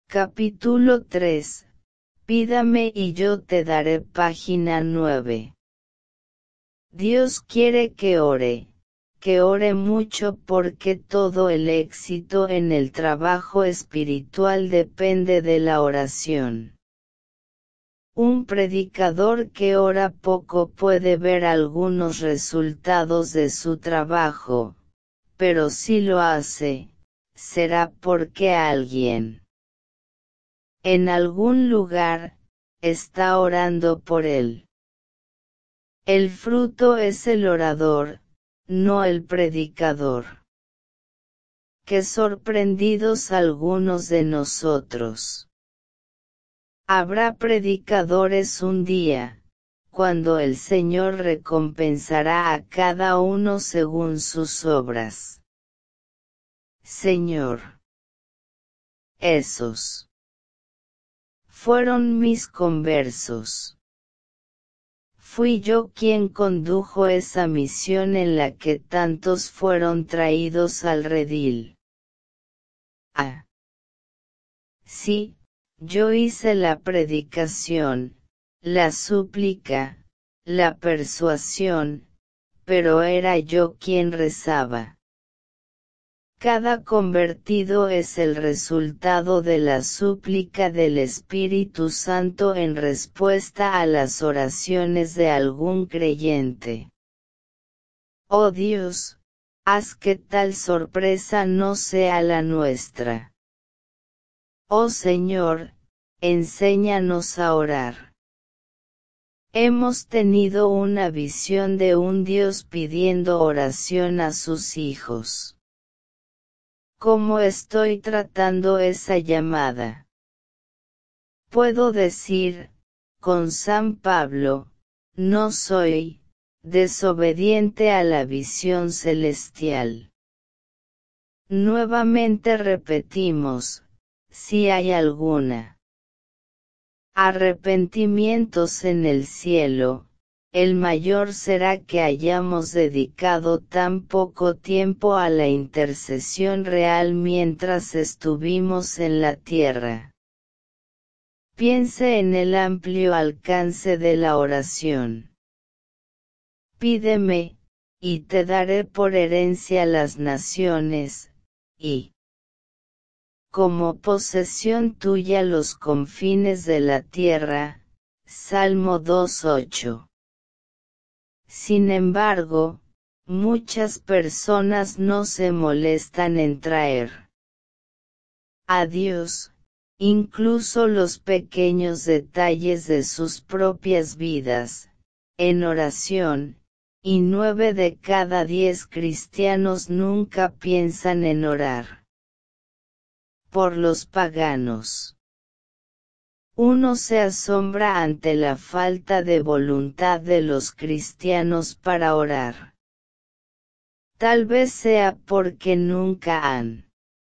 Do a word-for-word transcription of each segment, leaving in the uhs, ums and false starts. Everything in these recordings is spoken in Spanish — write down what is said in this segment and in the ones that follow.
Capítulo tres. Pídame y yo te daré. Página nueve. Dios quiere que ore, que ore mucho porque todo el éxito en el trabajo espiritual depende de la oración. Un predicador que ora poco puede ver algunos resultados de su trabajo, pero si lo hace, será porque alguien en algún lugar está orando por él. El fruto es el orador, no el predicador. Qué sorprendidos algunos de nosotros. Habrá predicadores un día, cuando el Señor recompensará a cada uno según sus obras. Señor, esos fueron mis conversos. Fui yo quien condujo esa misión en la que tantos fueron traídos al redil. Ah. Sí, yo hice la predicación, la súplica, la persuasión, pero era yo quien rezaba. Cada convertido es el resultado de la súplica del Espíritu Santo en respuesta a las oraciones de algún creyente. Oh Dios, haz que tal sorpresa no sea la nuestra. Oh Señor, enséñanos a orar. Hemos tenido una visión de un Dios pidiendo oración a sus hijos. ¿Cómo estoy tratando esa llamada? Puedo decir, con San Pablo, no soy desobediente a la visión celestial. Nuevamente repetimos, si hay alguna arrepentimientos en el cielo, el mayor será que hayamos dedicado tan poco tiempo a la intercesión real mientras estuvimos en la tierra. Piense en el amplio alcance de la oración. Pídeme, y te daré por herencia las naciones, y como posesión tuya los confines de la tierra. Salmo dos ocho. Sin embargo, muchas personas no se molestan en traer a Dios, incluso los pequeños detalles de sus propias vidas, en oración, y nueve de cada diez cristianos nunca piensan en orar por los paganos. Uno se asombra ante la falta de voluntad de los cristianos para orar. Tal vez sea porque nunca han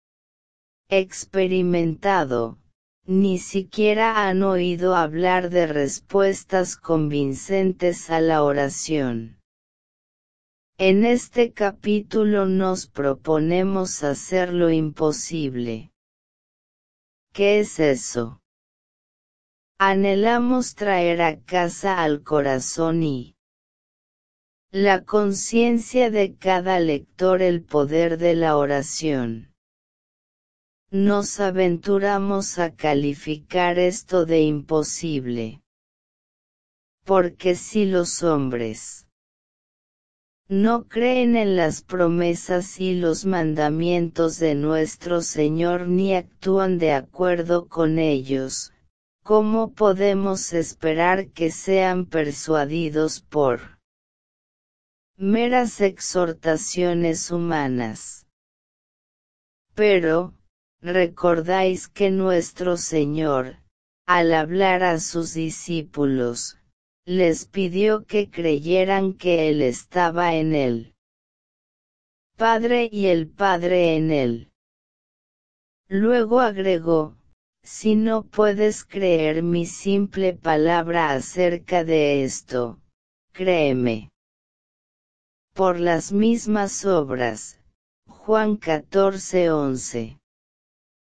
experimentado, ni siquiera han oído hablar de respuestas convincentes a la oración. En este capítulo nos proponemos hacer lo imposible. ¿Qué es eso? Anhelamos traer a casa al corazón y la conciencia de cada lector el poder de la oración. Nos aventuramos a calificar esto de imposible. Porque si los hombres no creen en las promesas y los mandamientos de nuestro Señor ni actúan de acuerdo con ellos, ¿cómo podemos esperar que sean persuadidos por meras exhortaciones humanas? Pero, recordáis que nuestro Señor, al hablar a sus discípulos, les pidió que creyeran que Él estaba en el Padre y el Padre en Él. Luego agregó, si no puedes creer mi simple palabra acerca de esto, créeme por las mismas obras. Juan catorce once.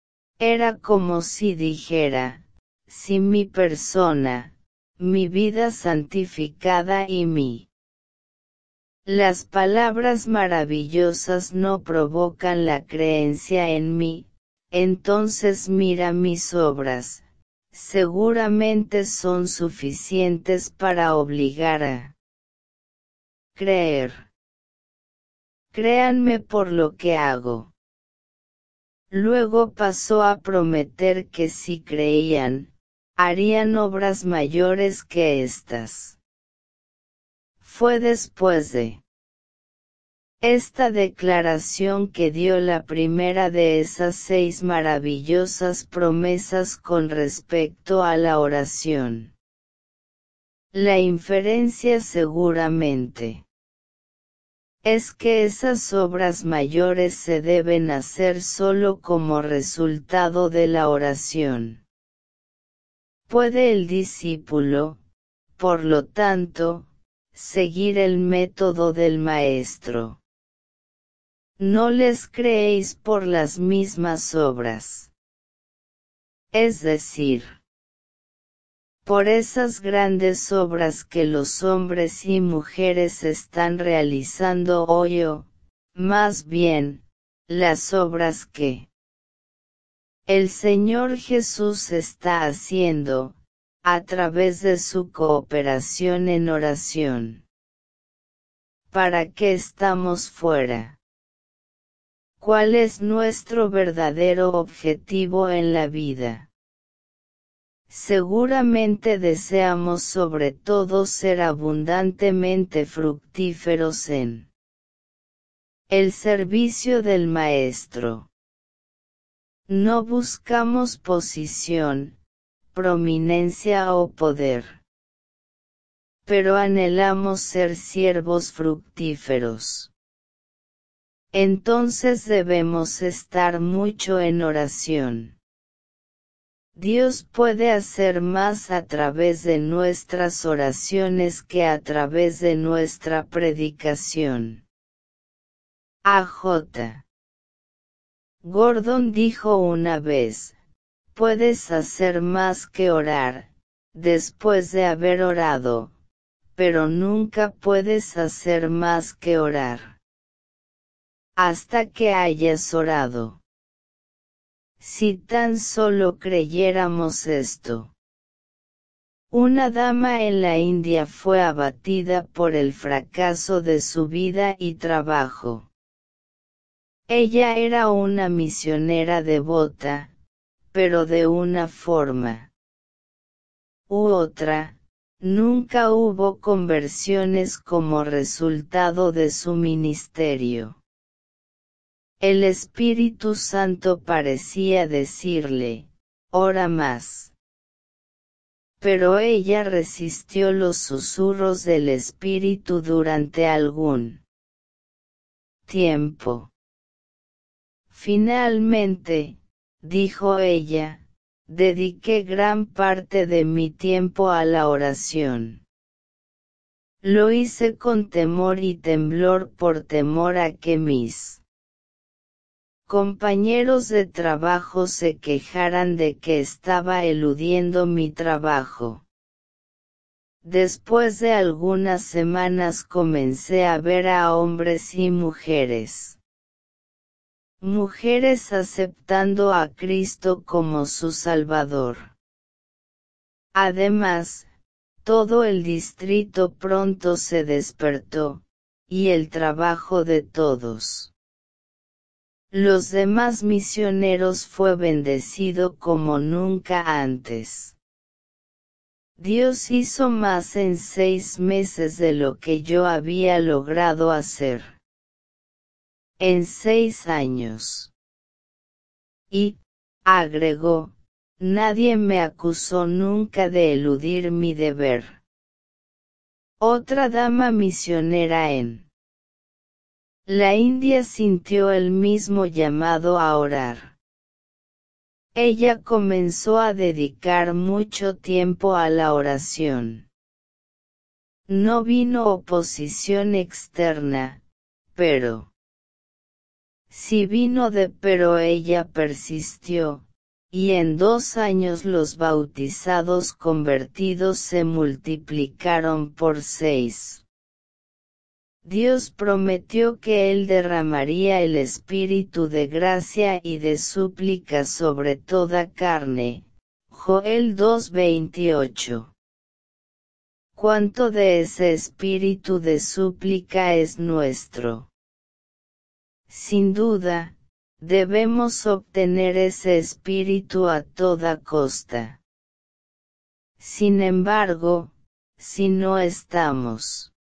Era como si dijera, si mi persona, mi vida santificada y mi. Las palabras maravillosas no provocan la creencia en mí, entonces mira mis obras, seguramente son suficientes para obligar a creer. Créanme por lo que hago. Luego pasó a prometer que si creían, harían obras mayores que estas. Fue después de esta declaración que dio la primera de esas seis maravillosas promesas con respecto a la oración. La inferencia seguramente es que esas obras mayores se deben hacer solo como resultado de la oración. ¿Puede el discípulo, por lo tanto, seguir el método del Maestro? No les creéis por las mismas obras. Es decir, por esas grandes obras que los hombres y mujeres están realizando hoy o, más bien, las obras que el Señor Jesús está haciendo, a través de su cooperación en oración. ¿Para qué estamos fuera? ¿Cuál es nuestro verdadero objetivo en la vida? Seguramente deseamos sobre todo ser abundantemente fructíferos en el servicio del Maestro. No buscamos posición, prominencia o poder. Pero anhelamos ser siervos fructíferos. Entonces debemos estar mucho en oración. Dios puede hacer más a través de nuestras oraciones que a través de nuestra predicación. A J. Gordon dijo una vez, puedes hacer más que orar, después de haber orado, pero nunca puedes hacer más que orar. Hasta que hayas orado. Si tan solo creyéramos esto. Una dama en la India fue abatida por el fracaso de su vida y trabajo. Ella era una misionera devota, pero de una forma u otra, nunca hubo conversiones como resultado de su ministerio. El Espíritu Santo parecía decirle, ora más. Pero ella resistió los susurros del Espíritu durante algún tiempo. Finalmente, dijo ella, dediqué gran parte de mi tiempo a la oración. Lo hice con temor y temblor por temor a que mis compañeros de trabajo se quejaran de que estaba eludiendo mi trabajo. Después de algunas semanas comencé a ver a hombres y mujeres. Mujeres aceptando a Cristo como su Salvador. Además, todo el distrito pronto se despertó, y el trabajo de todos los demás misioneros fue bendecido como nunca antes. Dios hizo más en seis meses de lo que yo había logrado hacer en seis años. Y, agregó, nadie me acusó nunca de eludir mi deber. Otra dama misionera en la India sintió el mismo llamado a orar. Ella comenzó a dedicar mucho tiempo a la oración. No vino oposición externa, pero sí vino de pero ella persistió, y en dos años los bautizados convertidos se multiplicaron por seis. Dios prometió que Él derramaría el espíritu de gracia y de súplica sobre toda carne. Joel dos veintiocho. ¿Cuánto de ese espíritu de súplica es nuestro? Sin duda, debemos obtener ese espíritu a toda costa. Sin embargo, si no estamos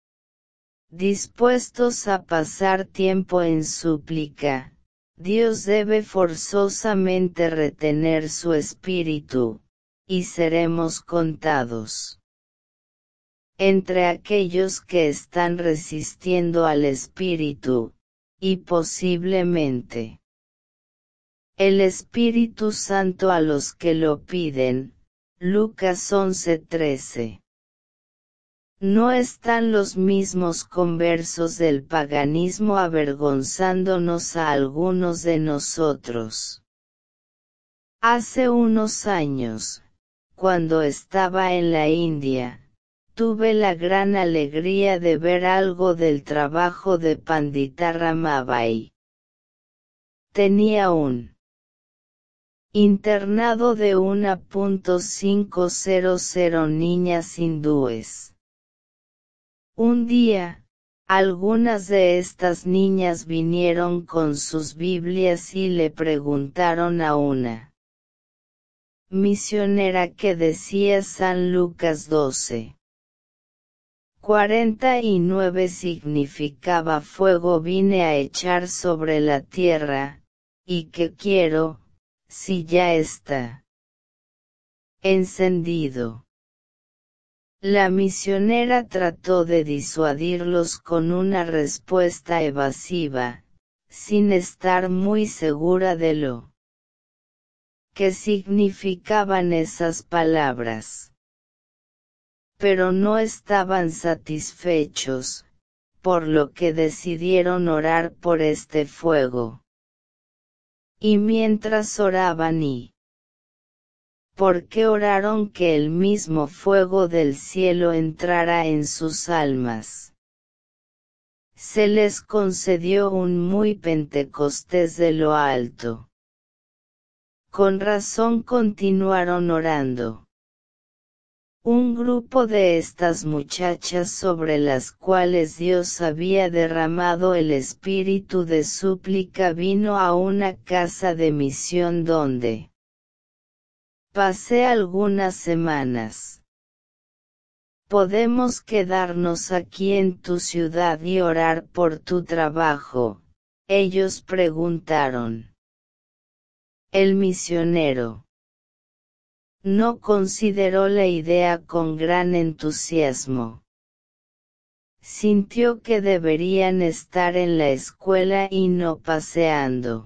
dispuestos a pasar tiempo en súplica, Dios debe forzosamente retener su espíritu, y seremos contados entre aquellos que están resistiendo al espíritu, y posiblemente el Espíritu Santo a los que lo piden. Lucas once trece. ¿No están los mismos conversos del paganismo avergonzándonos a algunos de nosotros? Hace unos años, cuando estaba en la India, tuve la gran alegría de ver algo del trabajo de Pandita Ramabai. Tenía un internado de uno punto quinientas niñas hindúes. Un día, algunas de estas niñas vinieron con sus Biblias y le preguntaron a una misionera qué decía San Lucas doce. cuarenta y nueve significaba fuego vine a echar sobre la tierra, y que quiero, si ya está encendido. La misionera trató de disuadirlos con una respuesta evasiva, sin estar muy segura de lo que significaban esas palabras. Pero no estaban satisfechos, por lo que decidieron orar por este fuego. Y mientras oraban y porque oraron que el mismo fuego del cielo entrara en sus almas, se les concedió un muy Pentecostés de lo alto. Con razón continuaron orando. Un grupo de estas muchachas sobre las cuales Dios había derramado el espíritu de súplica vino a una casa de misión donde pasé algunas semanas. ¿Podemos quedarnos aquí en tu ciudad y orar por tu trabajo?, ellos preguntaron. El misionero no consideró la idea con gran entusiasmo. Sintió que deberían estar en la escuela y no paseando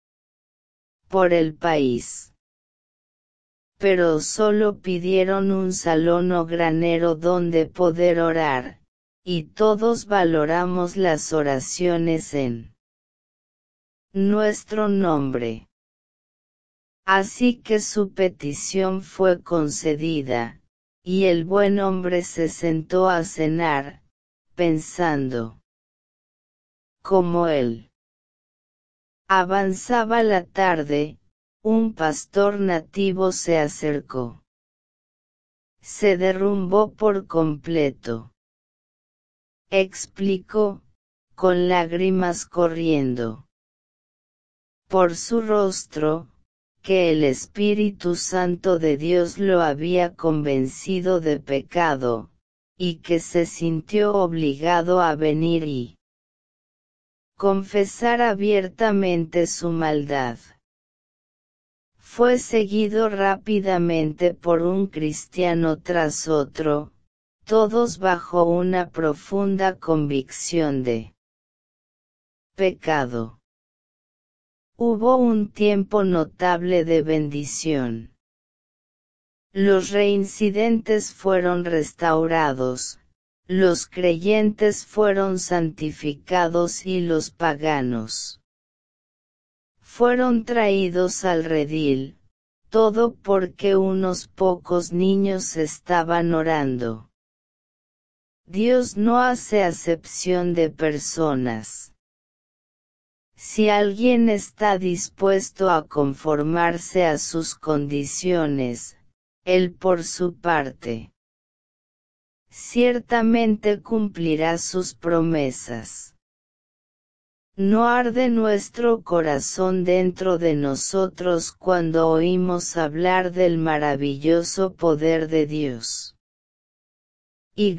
por el país. Pero solo pidieron un salón o granero donde poder orar, y todos valoramos las oraciones en nuestro nombre. Así que su petición fue concedida, y el buen hombre se sentó a cenar, pensando. Como él avanzaba la tarde, un pastor nativo se acercó. Se derrumbó por completo. Explicó, con lágrimas corriendo por su rostro, que el Espíritu Santo de Dios lo había convencido de pecado, y que se sintió obligado a venir y confesar abiertamente su maldad. Fue seguido rápidamente por un cristiano tras otro, todos bajo una profunda convicción de pecado. Hubo un tiempo notable de bendición. Los reincidentes fueron restaurados, los creyentes fueron santificados y los paganos fueron traídos al redil, todo porque unos pocos niños estaban orando. Dios no hace acepción de personas. Si alguien está dispuesto a conformarse a sus condiciones, él por su parte ciertamente cumplirá sus promesas. ¿No arde nuestro corazón dentro de nosotros cuando oímos hablar del maravilloso poder de Dios? Y.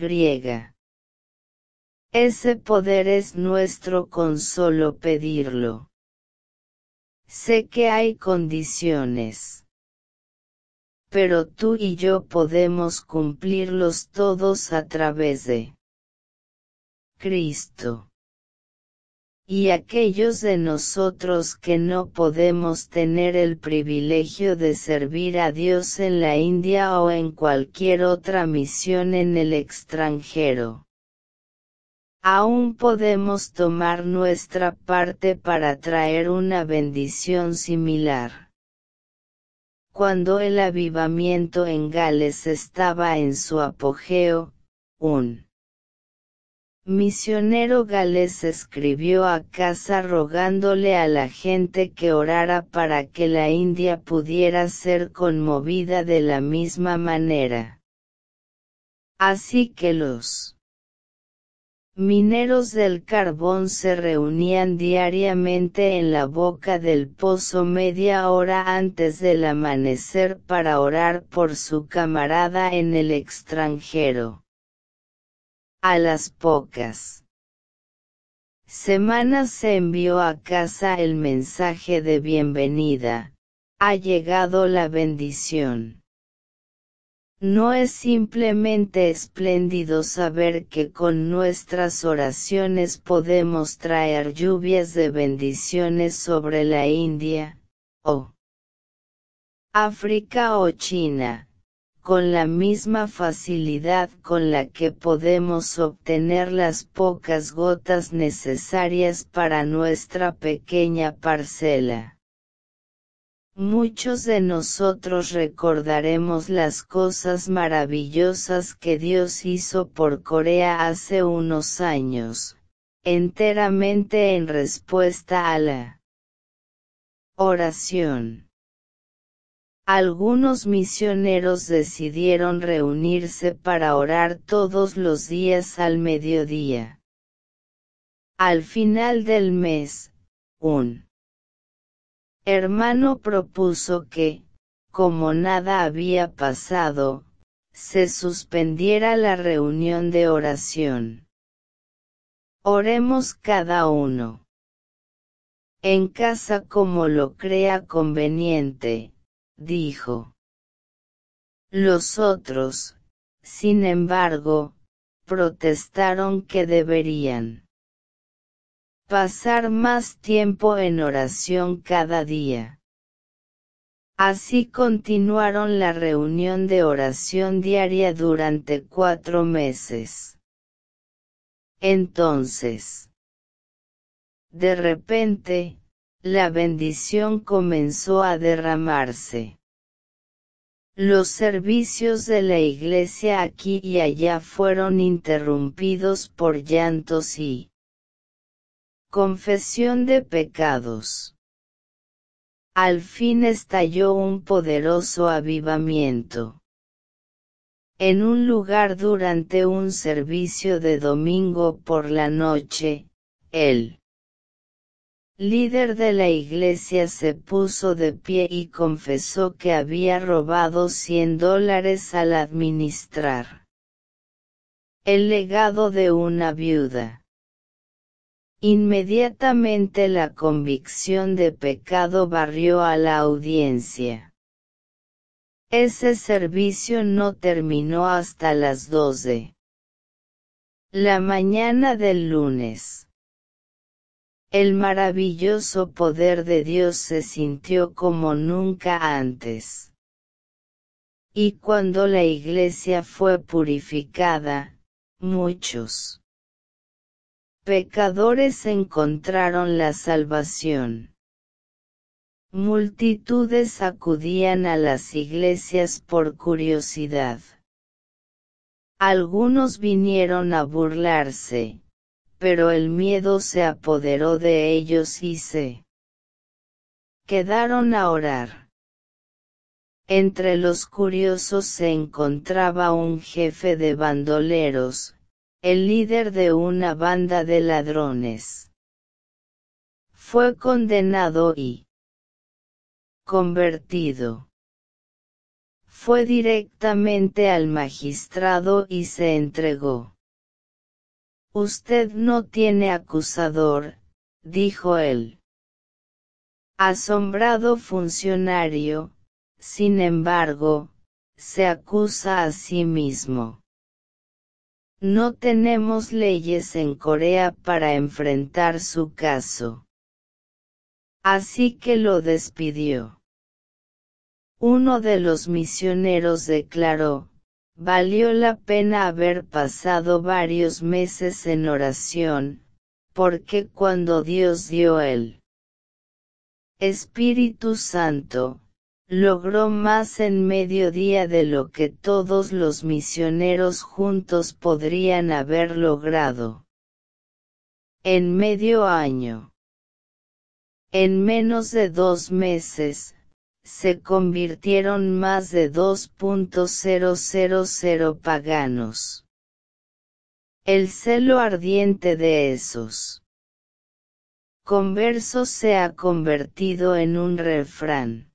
Ese poder es nuestro con solo pedirlo. Sé que hay condiciones. Pero tú y yo podemos cumplirlos todos a través de Cristo. Y aquellos de nosotros que no podemos tener el privilegio de servir a Dios en la India o en cualquier otra misión en el extranjero, aún podemos tomar nuestra parte para traer una bendición similar. Cuando el avivamiento en Gales estaba en su apogeo, un misionero galés escribió a casa rogándole a la gente que orara para que la India pudiera ser conmovida de la misma manera. Así que los mineros del carbón se reunían diariamente en la boca del pozo media hora antes del amanecer para orar por su camarada en el extranjero. A las pocas semanas se envió a casa el mensaje de bienvenida: ha llegado la bendición. ¿No es simplemente espléndido saber que con nuestras oraciones podemos traer lluvias de bendiciones sobre la India, o África o China, con la misma facilidad con la que podemos obtener las pocas gotas necesarias para nuestra pequeña parcela? Muchos de nosotros recordaremos las cosas maravillosas que Dios hizo por Corea hace unos años, enteramente en respuesta a la oración. Algunos misioneros decidieron reunirse para orar todos los días al mediodía. Al final del mes, un hermano propuso que, como nada había pasado, se suspendiera la reunión de oración. Oremos cada uno en casa como lo crea conveniente, dijo. Los otros, sin embargo, protestaron que deberían pasar más tiempo en oración cada día. Así continuaron la reunión de oración diaria durante cuatro meses. Entonces, de repente, la bendición comenzó a derramarse. Los servicios de la iglesia aquí y allá fueron interrumpidos por llantos y confesión de pecados. Al fin estalló un poderoso avivamiento. En un lugar durante un servicio de domingo por la noche, el líder de la iglesia se puso de pie y confesó que había robado cien dólares al administrar el legado de una viuda. Inmediatamente la convicción de pecado barrió a la audiencia. Ese servicio no terminó hasta las doce la mañana del lunes. El maravilloso poder de Dios se sintió como nunca antes. Y cuando la iglesia fue purificada, muchos pecadores encontraron la salvación. multitudes acudían a las iglesias por curiosidad. Algunos vinieron a burlarse, pero el miedo se apoderó de ellos y se quedaron a orar. Entre los curiosos se encontraba un jefe de bandoleros, el líder de una banda de ladrones. Fue condenado y convertido. Fue directamente al magistrado y se entregó. Usted no tiene acusador, dijo él. Asombrado funcionario, sin embargo, se acusa a sí mismo. No tenemos leyes en Corea para enfrentar su caso. Así que lo despidió. Uno de los misioneros declaró, valió la pena haber pasado varios meses en oración, porque cuando Dios dio el Espíritu Santo, logró más en medio día de lo que todos los misioneros juntos podrían haber logrado. En medio año. En menos de dos meses, se convirtieron más de dos mil paganos. El celo ardiente de esos conversos se ha convertido en un refrán.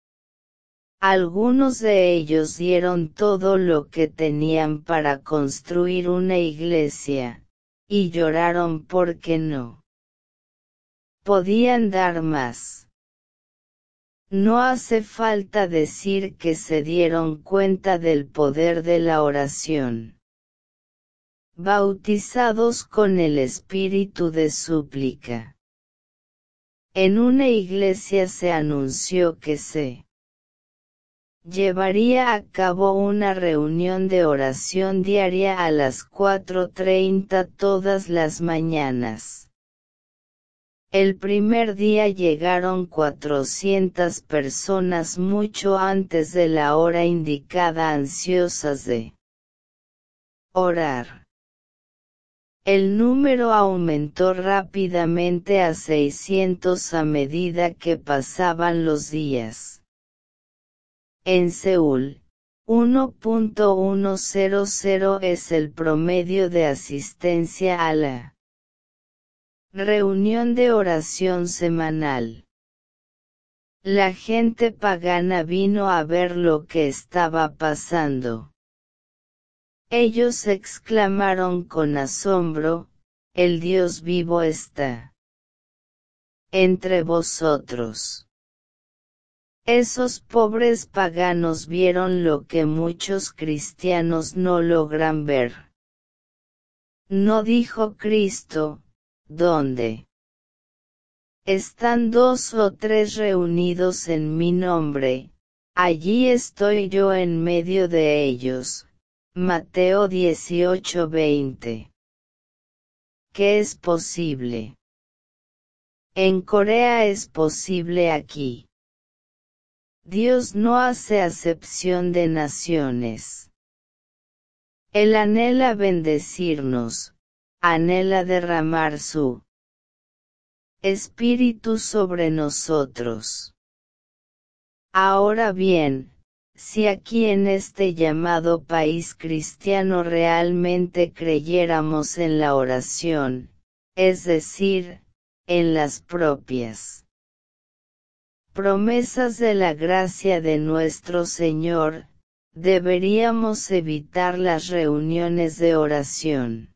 Algunos de ellos dieron todo lo que tenían para construir una iglesia, y lloraron porque no podían dar más. No hace falta decir que se dieron cuenta del poder de la oración. Bautizados con el espíritu de súplica. En una iglesia se anunció que se llevaría a cabo una reunión de oración diaria a las cuatro treinta todas las mañanas. El primer día llegaron cuatrocientas personas mucho antes de la hora indicada, ansiosas de orar. El número aumentó rápidamente a seiscientos a medida que pasaban los días. En Seúl, uno punto ciento es el promedio de asistencia a la reunión de oración semanal. La gente pagana vino a ver lo que estaba pasando. Ellos exclamaron con asombro, el Dios vivo está entre vosotros. Esos pobres paganos vieron lo que muchos cristianos no logran ver. No dijo Cristo, ¿dónde están dos o tres reunidos en mi nombre? Allí estoy yo en medio de ellos. Mateo dieciocho veinte. ¿Qué es posible? En Corea es posible aquí. Dios no hace acepción de naciones. Él anhela bendecirnos, anhela derramar su Espíritu sobre nosotros. Ahora bien, si aquí en este llamado país cristiano realmente creyéramos en la oración, es decir, en las propias promesas de la gracia de nuestro Señor, deberíamos evitar las reuniones de oración.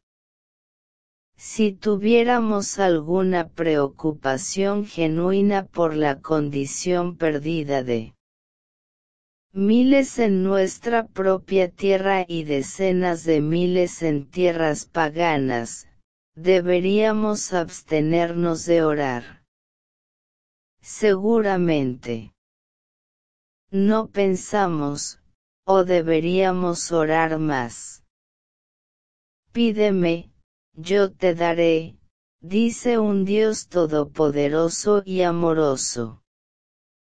Si tuviéramos alguna preocupación genuina por la condición perdida de miles en nuestra propia tierra y decenas de miles en tierras paganas, deberíamos abstenernos de orar. Seguramente no pensamos, o deberíamos orar más. Pídeme, yo te daré, dice un Dios todopoderoso y amoroso.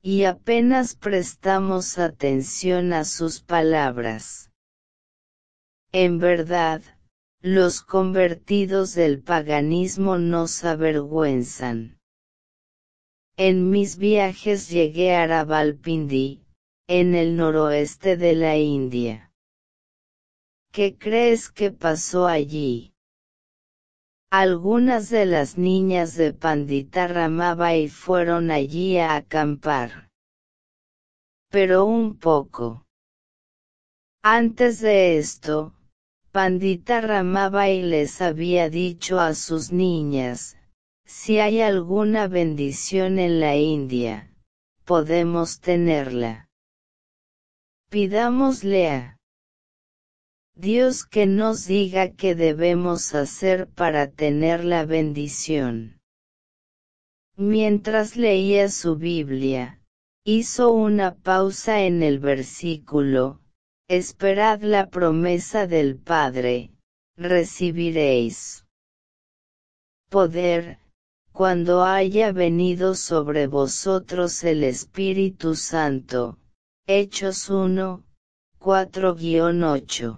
y apenas prestamos atención a sus palabras. En verdad, los convertidos del paganismo nos avergüenzan. En mis viajes llegué a Rawalpindi, en el noroeste de la India. ¿Qué crees que pasó allí? Algunas de las niñas de Pandita Ramabai fueron allí a acampar. Pero un poco antes de esto, Pandita Ramabai les había dicho a sus niñas, si hay alguna bendición en la India, podemos tenerla. Pidámosle a Dios que nos diga qué debemos hacer para tener la bendición. Mientras leía su Biblia, hizo una pausa en el versículo, esperad la promesa del Padre, recibiréis poder, cuando haya venido sobre vosotros el Espíritu Santo. Hechos uno, cuatro a ocho.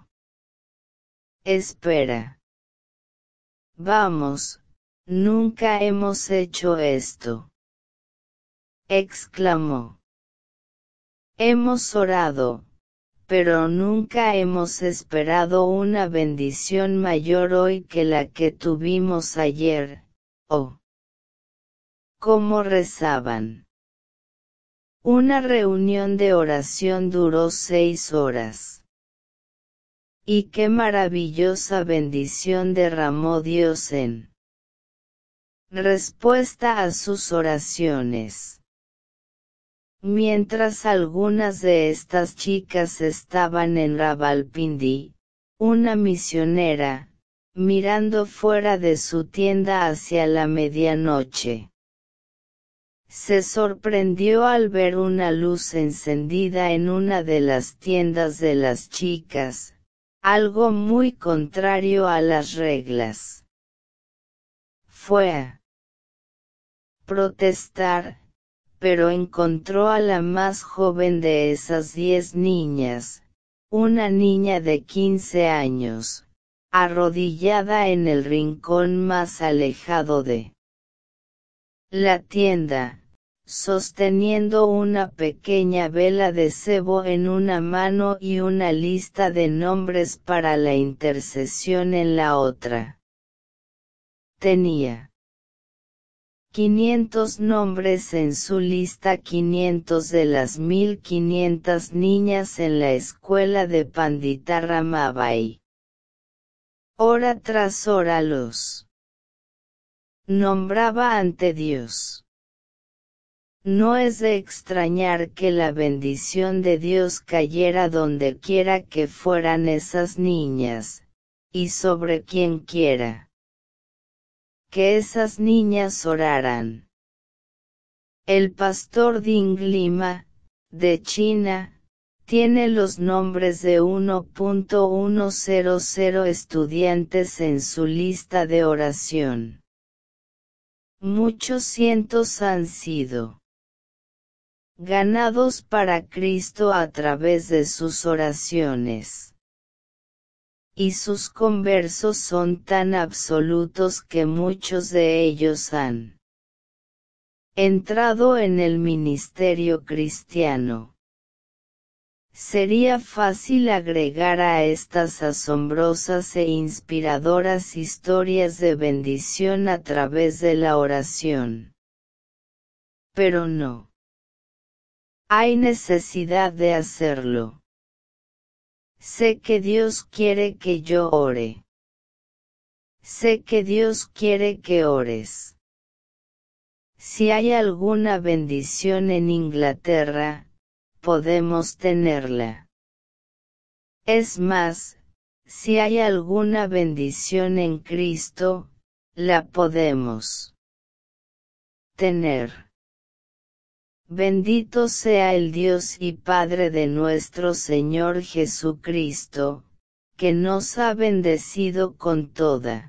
Espera. Vamos, nunca hemos hecho esto. Exclamó. Hemos orado, pero nunca hemos esperado una bendición mayor hoy que la que tuvimos ayer. Oh. ¿Cómo rezaban? Una reunión de oración duró seis horas. Y qué maravillosa bendición derramó Dios en respuesta a sus oraciones. Mientras algunas de estas chicas estaban en Rawalpindi, una misionera, mirando fuera de su tienda hacia la medianoche, se sorprendió al ver una luz encendida en una de las tiendas de las chicas, algo muy contrario a las reglas. Fue a protestar, pero encontró a la más joven de esas diez niñas, una niña de quince años, arrodillada en el rincón más alejado de la tienda, sosteniendo una pequeña vela de cebo en una mano y una lista de nombres para la intercesión en la otra. Tenía quinientos nombres en su lista, quinientos de las mil quinientas niñas en la escuela de Pandita Ramabai. Hora tras hora los nombraba ante Dios. No es de extrañar que la bendición de Dios cayera donde quiera que fueran esas niñas, y sobre quien quiera que esas niñas oraran. El pastor Ding Lima, de China, tiene los nombres de uno punto ciento estudiantes en su lista de oración. Muchos cientos han sido ganados para Cristo a través de sus oraciones. Y sus conversos son tan absolutos que muchos de ellos han entrado en el ministerio cristiano. Sería fácil agregar a estas asombrosas e inspiradoras historias de bendición a través de la oración. Pero no hay necesidad de hacerlo. Sé que Dios quiere que yo ore. Sé que Dios quiere que ores. Si hay alguna bendición en Inglaterra, podemos tenerla. Es más, si hay alguna bendición en Cristo, la podemos tener. Bendito sea el Dios y Padre de nuestro Señor Jesucristo, que nos ha bendecido con toda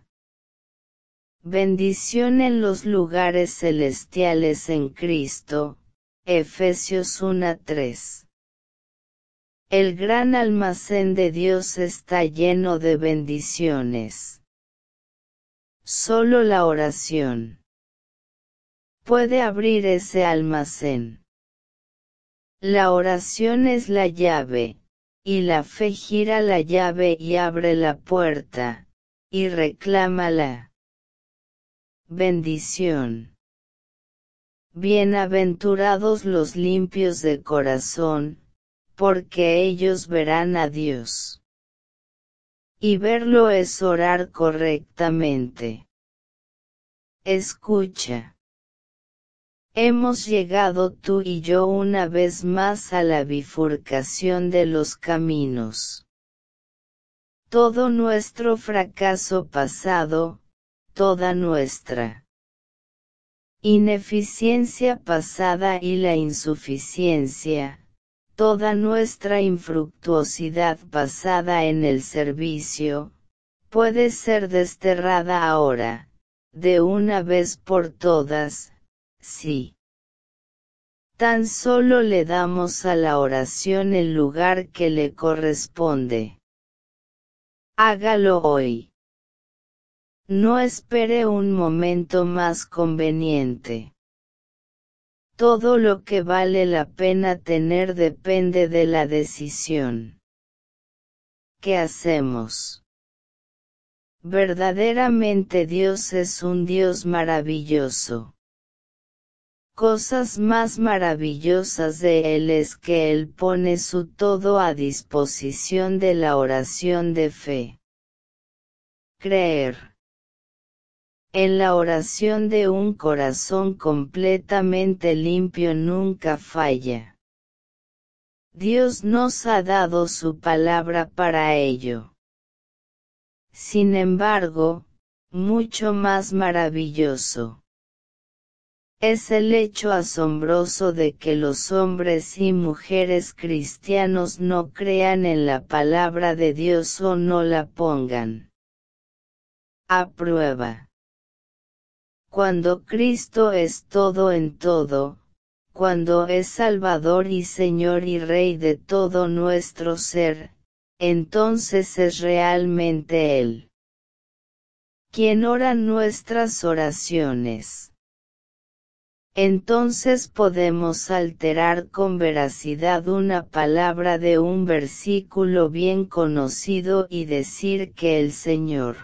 bendición en los lugares celestiales en Cristo, Efesios uno tres. El gran almacén de Dios está lleno de bendiciones. Solo la oración puede abrir ese almacén. La oración es la llave, y la fe gira la llave y abre la puerta, y reclama la bendición. Bienaventurados los limpios de corazón, porque ellos verán a Dios. Y verlo es orar correctamente. Escucha. Hemos llegado tú y yo una vez más a la bifurcación de los caminos. Todo nuestro fracaso pasado, toda nuestra ineficiencia pasada y la insuficiencia, toda nuestra infructuosidad pasada en el servicio, puede ser desterrada ahora, de una vez por todas, sí. Tan solo le damos a la oración el lugar que le corresponde. Hágalo hoy. No espere un momento más conveniente. Todo lo que vale la pena tener depende de la decisión. ¿Qué hacemos? Verdaderamente Dios es un Dios maravilloso. Cosas más maravillosas de Él es que Él pone su todo a disposición de la oración de fe. Creer. En la oración de un corazón completamente limpio nunca falla. Dios nos ha dado su palabra para ello. Sin embargo, mucho más maravilloso es el hecho asombroso de que los hombres y mujeres cristianos no crean en la palabra de Dios o no la pongan a prueba. Cuando Cristo es todo en todo, cuando es Salvador y Señor y Rey de todo nuestro ser, entonces es realmente Él quien ora nuestras oraciones. Entonces podemos alterar con veracidad una palabra de un versículo bien conocido y decir que el Señor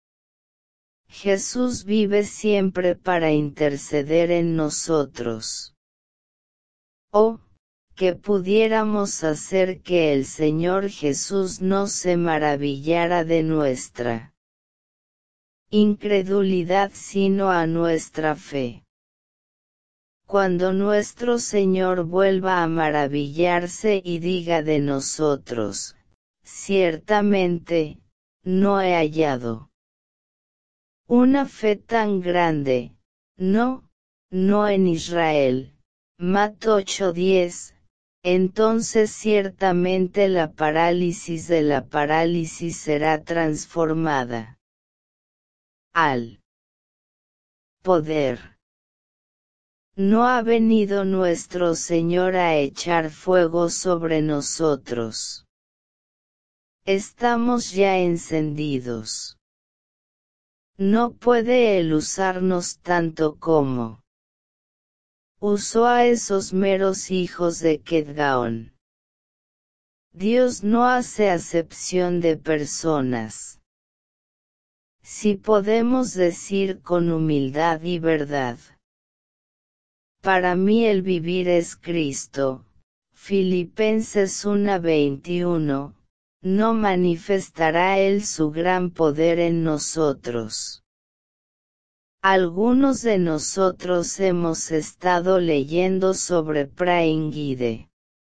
Jesús vive siempre para interceder en nosotros. O, que pudiéramos hacer que el Señor Jesús no se maravillara de nuestra incredulidad sino a nuestra fe. Cuando nuestro Señor vuelva a maravillarse y diga de nosotros, ciertamente, no he hallado una fe tan grande, no, no en Israel. Mateo ocho diez, entonces ciertamente la parálisis de la parálisis será transformada al poder. No ha venido nuestro Señor a echar fuego sobre nosotros. Estamos ya encendidos. No puede Él usarnos tanto como usó a esos meros hijos de Gedgaón. Dios no hace acepción de personas. Si podemos decir con humildad y verdad, para mí el vivir es Cristo, Filipenses uno veintiuno, no manifestará Él su gran poder en nosotros. Algunos de nosotros hemos estado leyendo sobre Praying Guide.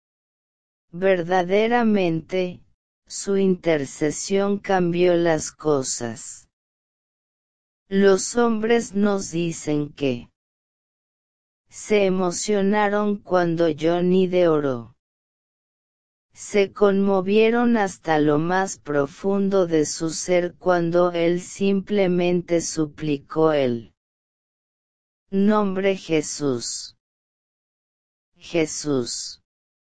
Verdaderamente, su intercesión cambió las cosas. Los hombres nos dicen que se emocionaron cuando Johnny de oró. Se conmovieron hasta lo más profundo de su ser cuando él simplemente suplicó el nombre Jesús. Jesús.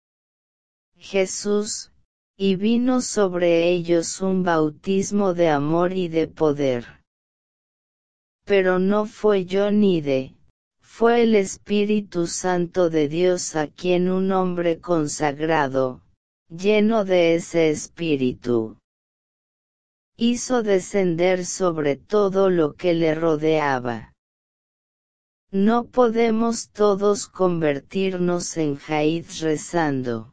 Jesús, y vino sobre ellos un bautismo de amor y de poder. Pero no fue yo ni de, fue el Espíritu Santo de Dios a quien un hombre consagrado, lleno de ese Espíritu, hizo descender sobre todo lo que le rodeaba. No podemos todos convertirnos en Jaid rezando.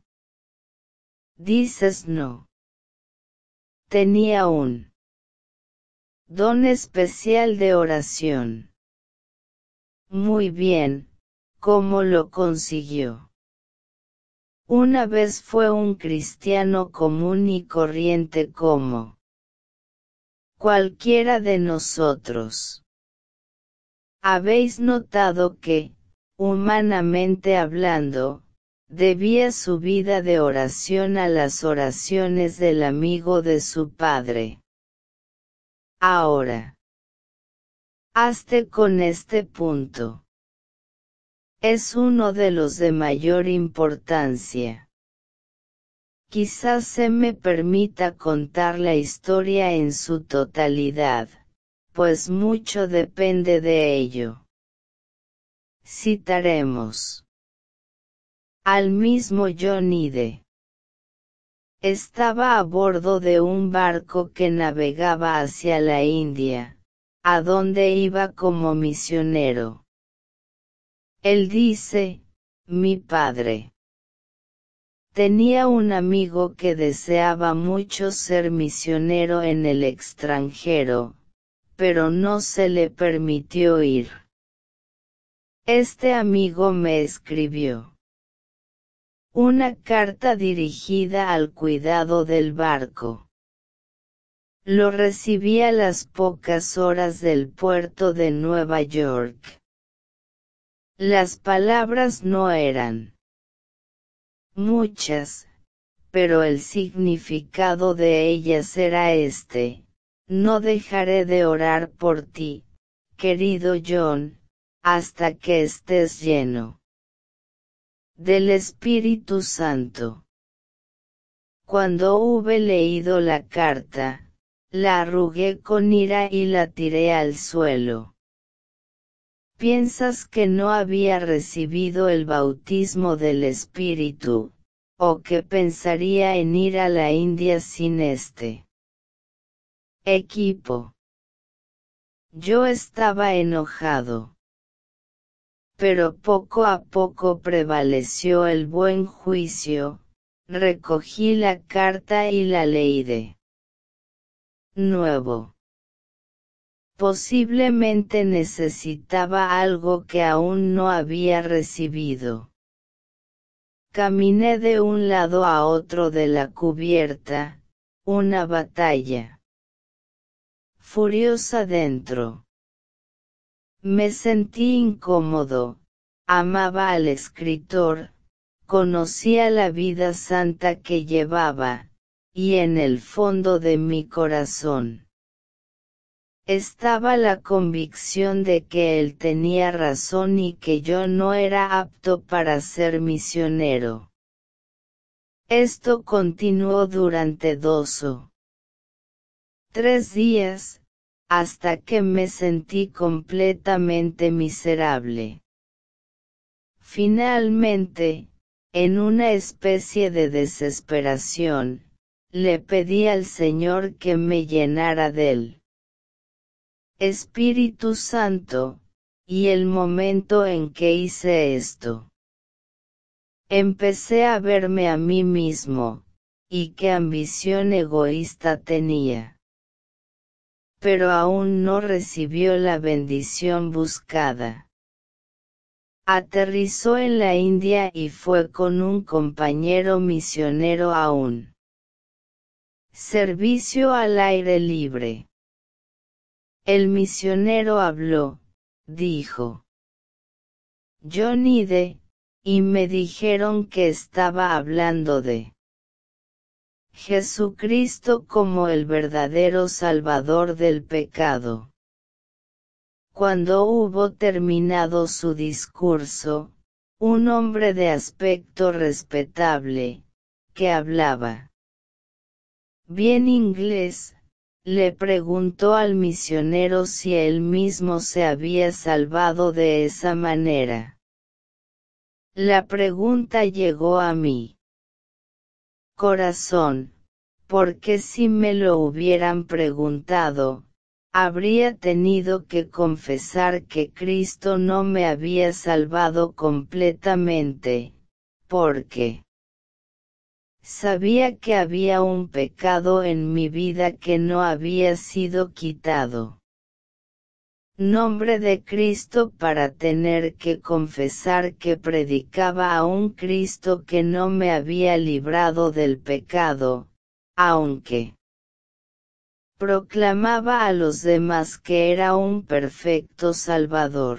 Dices no. Tenía un don especial de oración. Muy bien, ¿cómo lo consiguió? Una vez fue un cristiano común y corriente como cualquiera de nosotros. Habéis notado que, humanamente hablando, debía su vida de oración a las oraciones del amigo de su padre. Ahora, hazte con este punto. Es uno de los de mayor importancia. Quizás se me permita contar la historia en su totalidad, pues mucho depende de ello. Citaremos al mismo John Ide. Estaba a bordo de un barco que navegaba hacia la India, a donde iba como misionero. Él dice, mi padre tenía un amigo que deseaba mucho ser misionero en el extranjero, pero no se le permitió ir. Este amigo me escribió una carta dirigida al cuidado del barco. Lo recibí a las pocas horas del puerto de Nueva York. Las palabras no eran muchas, pero el significado de ellas era este: no dejaré de orar por ti, querido John, hasta que estés lleno del Espíritu Santo. Cuando hube leído la carta, la arrugué con ira y la tiré al suelo. ¿Piensas que no había recibido el bautismo del Espíritu, o que pensaría en ir a la India sin este equipo? Yo estaba enojado. Pero poco a poco prevaleció el buen juicio, recogí la carta y la leí de nuevo. Posiblemente necesitaba algo que aún no había recibido. Caminé de un lado a otro de la cubierta, una batalla furiosa dentro. Me sentí incómodo, amaba al escritor, conocía la vida santa que llevaba, y en el fondo de mi corazón estaba la convicción de que él tenía razón y que yo no era apto para ser misionero. Esto continuó durante dos o tres días, hasta que me sentí completamente miserable. Finalmente, en una especie de desesperación, le pedí al Señor que me llenara del Espíritu Santo, y el momento en que hice esto, empecé a verme a mí mismo, y qué ambición egoísta tenía. Pero aún no recibió la bendición buscada. Aterrizó en la India y fue con un compañero misionero a un servicio al aire libre. El misionero habló, dijo John Ide, y me dijeron que estaba hablando de Jesucristo como el verdadero Salvador del pecado. Cuando hubo terminado su discurso, un hombre de aspecto respetable, que hablaba bien inglés, le preguntó al misionero si él mismo se había salvado de esa manera. La pregunta llegó a mi corazón, porque si me lo hubieran preguntado, habría tenido que confesar que Cristo no me había salvado completamente, porque sabía que había un pecado en mi vida que no había sido quitado. Nombre de Cristo para tener que confesar que predicaba a un Cristo que no me había librado del pecado, aunque proclamaba a los demás que era un perfecto Salvador.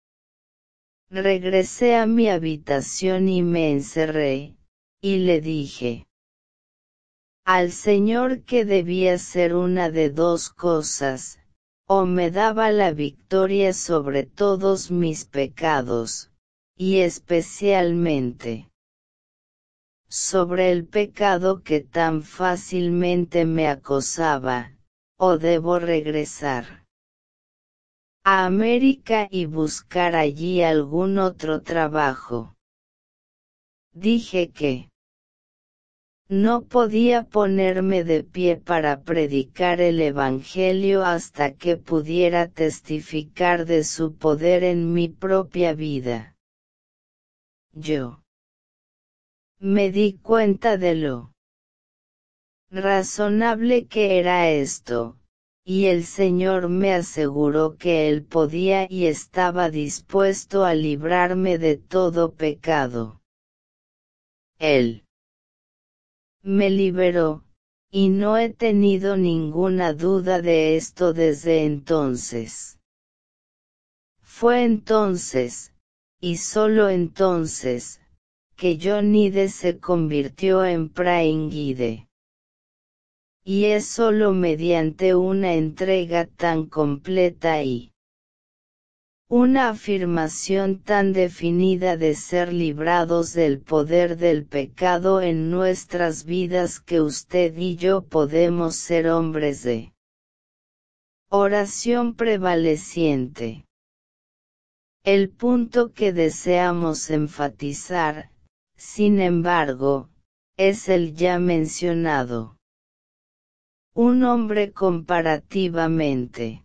Regresé a mi habitación y me encerré, y le dije al Señor que debía ser una de dos cosas, o me daba la victoria sobre todos mis pecados, y especialmente sobre el pecado que tan fácilmente me acosaba, o debo regresar a América y buscar allí algún otro trabajo. Dije que no podía ponerme de pie para predicar el Evangelio hasta que pudiera testificar de su poder en mi propia vida. Yo me di cuenta de lo razonable que era esto, y el Señor me aseguró que Él podía y estaba dispuesto a librarme de todo pecado. Él me liberó, y no he tenido ninguna duda de esto desde entonces. Fue entonces, y solo entonces, que John Ide se convirtió en Praying Ide. Y es solo mediante una entrega tan completa y una afirmación tan definida de ser librados del poder del pecado en nuestras vidas que usted y yo podemos ser hombres de oración prevaleciente. El punto que deseamos enfatizar, sin embargo, es el ya mencionado. Un hombre comparativamente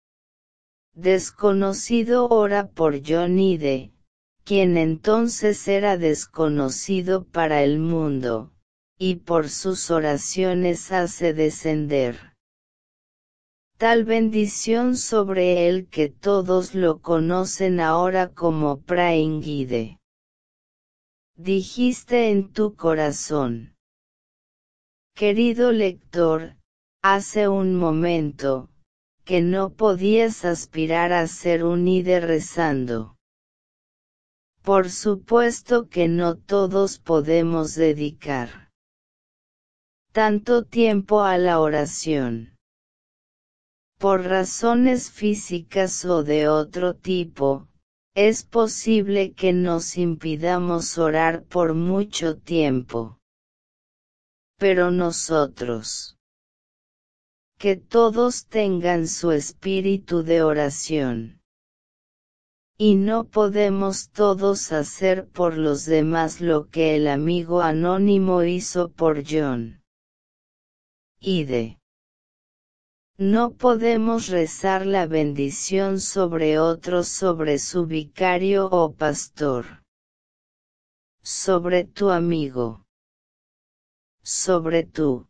desconocido ora por John Ide, quien entonces era desconocido para el mundo, y por sus oraciones hace descender tal bendición sobre él que todos lo conocen ahora como Praying Ide. Dijiste en tu corazón, querido lector, hace un momento, que no podías aspirar a ser un Ide rezando. Por supuesto que no todos podemos dedicar tanto tiempo a la oración. Por razones físicas o de otro tipo, es posible que nos impidamos orar por mucho tiempo. Pero nosotros, que todos tengan su espíritu de oración. Y no podemos todos hacer por los demás lo que el amigo anónimo hizo por John Ide. No podemos rezar la bendición sobre otros, sobre su vicario o pastor, sobre tu amigo, sobre tu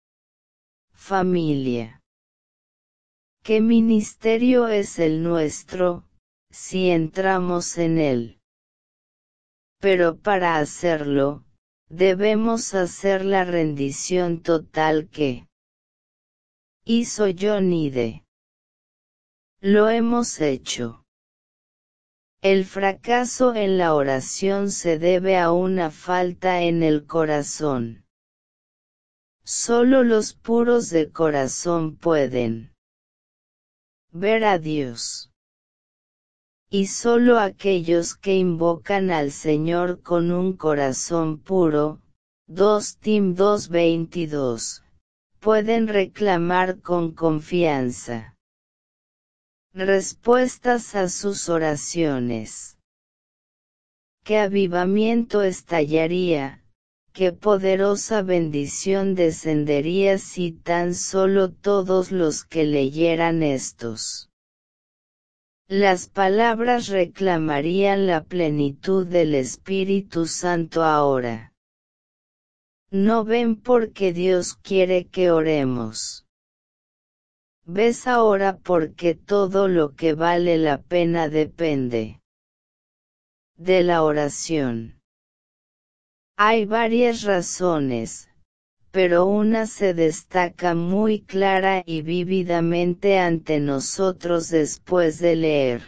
familia. ¿Qué ministerio es el nuestro, si entramos en él? Pero para hacerlo, debemos hacer la rendición total que hizo John Ide. Lo hemos hecho. El fracaso en la oración se debe a una falta en el corazón. Solo los puros de corazón pueden ver a Dios. y solo aquellos que invocan al Señor con un corazón puro, dos Tim dos veintidós, pueden reclamar con confianza respuestas a sus oraciones. ¿Qué avivamiento estallaría? Qué poderosa bendición descendería si tan solo todos los que leyeran estos las palabras reclamarían la plenitud del Espíritu Santo ahora. ¿No ven por qué Dios quiere que oremos? ¿Ves ahora por qué todo lo que vale la pena depende de la oración? Hay varias razones, pero una se destaca muy clara y vívidamente ante nosotros después de leer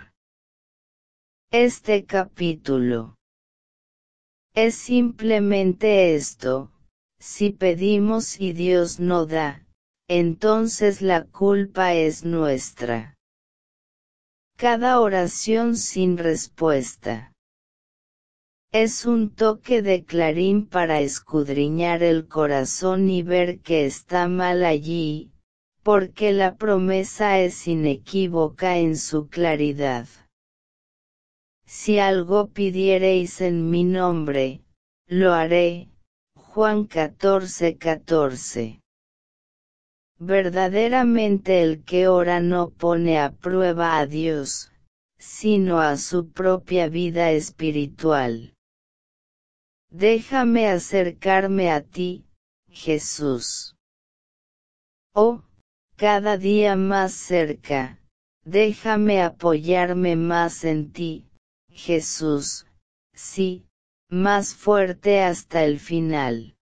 este capítulo. Es simplemente esto: si pedimos y Dios no da, entonces la culpa es nuestra. Cada oración sin respuesta es un toque de clarín para escudriñar el corazón y ver que está mal allí, porque la promesa es inequívoca en su claridad. Si algo pidiereis en mi nombre, lo haré. Juan catorce catorce. Verdaderamente el que ora no pone a prueba a Dios, sino a su propia vida espiritual. Déjame acercarme a ti, Jesús. Oh, cada día más cerca, déjame apoyarme más en ti, Jesús, sí, más fuerte hasta el final.